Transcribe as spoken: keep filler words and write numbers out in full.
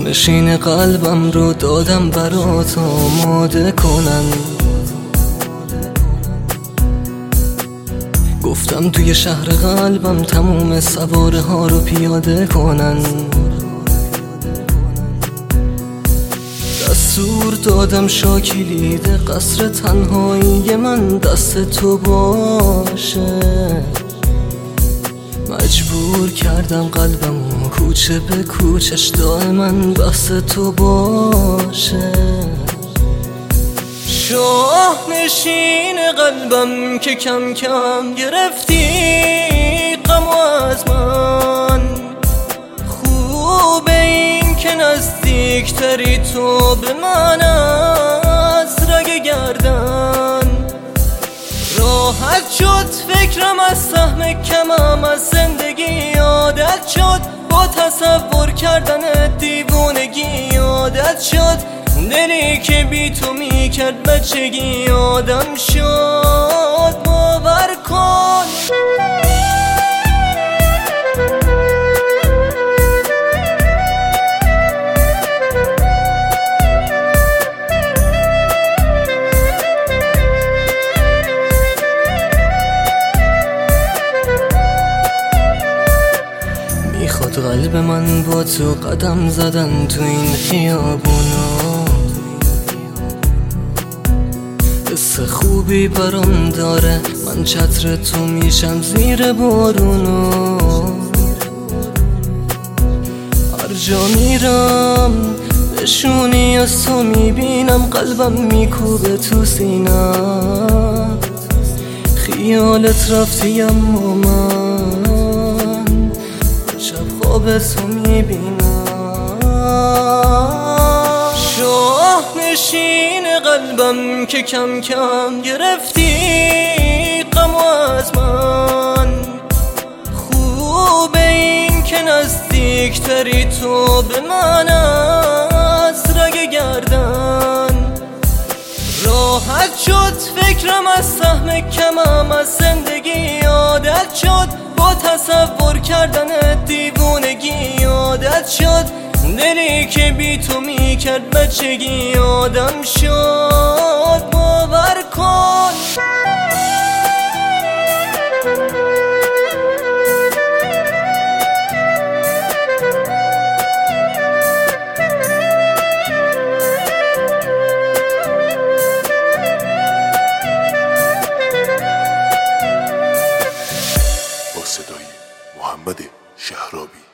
نشین قلبم رو دادم برات آماده کنن. گفتم توی شهر قلبم تموم سواره ها رو پیاده کنن. دستور دادم شاکلید قصر تنهایی من دست تو باشه. مجبور کردم قلبمو کوچه به کوچش دائما بحث تو باشه. شاه نشین قلبم که کم کم گرفتی غمو از من. خوبه این که نزدیکتری تو به من از رگ گردن. راحت شد فکرم از سهم کمم از زندگی. عادت شد با تصور کردن دیوونگی. عادت شد دلی که بی تو میکرد بچگی. آدم شد باور کن. میخواد قلب من با تو قدم زدن تو این خیابونا. حس خوبی برام داره من چتر تو میشم زیر بارونو. هر جا میرم بشونی از تو میبینم قلبم میکوبه تو سینم. خیالت رفتی اما من شب خواب تو میبینم. شاه نشین قلبم که کم کم گرفتی غمو از من. خوبه این که نزدیکتری تو به من از رگ گردن. راحت شد فکرم از سهم کمم از زندگی. عادت شد با تصور کردن دیوونگی. عادت شد دلی که بی تو میکرد بچگی. آدم شد باور کن. با صدای محمد شهرابی.